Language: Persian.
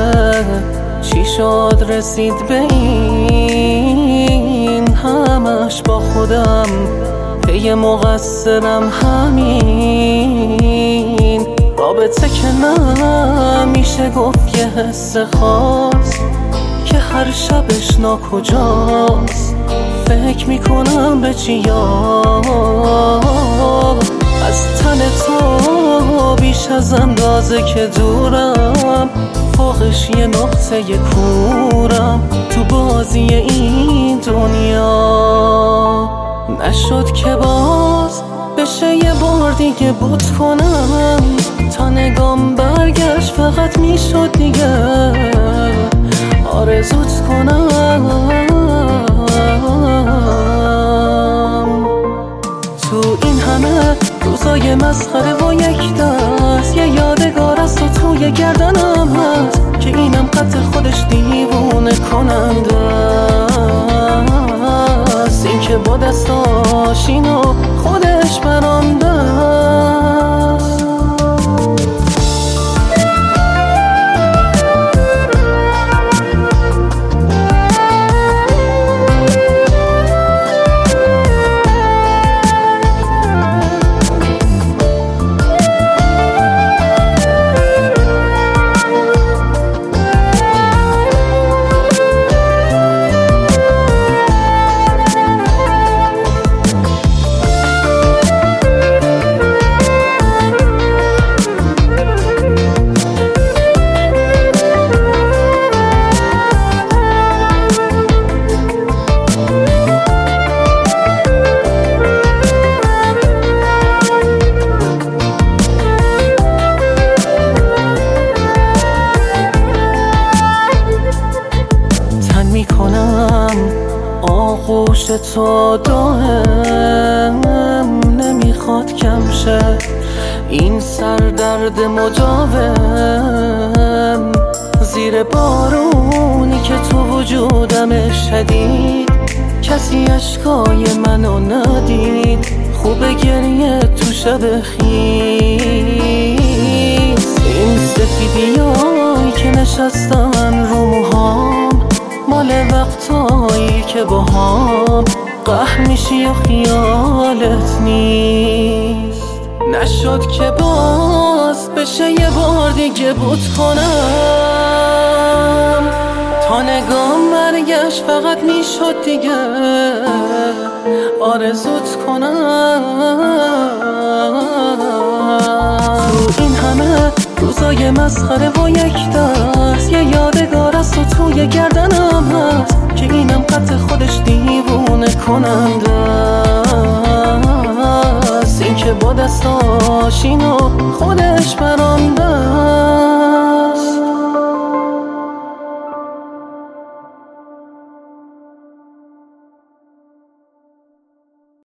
چی شد رسید به این؟ همش با خودم پی مقصرم همین رابطه که نمیشه گفت یه حس خاص که هر شبش ناکجاست. فکر میکنم به چیا از تن تو بیش از اندازه که دورم، فوقش یه نقطه کورم تو بازی این دنیا. نشد که باز بشه یه بار دیگه بود کنم، تا نگام برگشت فقط میشد دیگه آرزوت کنم. تو این همه روزای مسخره و یک دست یه یادگار است و توی گردنم هست که اینم قد خودش دیوونه کننده است. این که با دستاش اینو خودش برانده است. آغوش تو دائم نمیخواد کم شه، این سردرد مداوم زیر بارونی که تو وجودم شدید. کسی اشکای منو ندید، خوب گریه تو شب خیز. این سفیدیایی که نشستن رو موهام مال وقتایی که با هم قهر میشی و خیالت نیست. نشد که باز بشه یه بار دیگه بود کنم، تا نگام برگشت فقط میشد دیگه آرزوت کنم. تو این همه روزای مسخره و یک دست یه یادگار است و توی گردنم هست که اینم قد خودش دیوونه کننده است. این که با دستاش اینو خودش برانده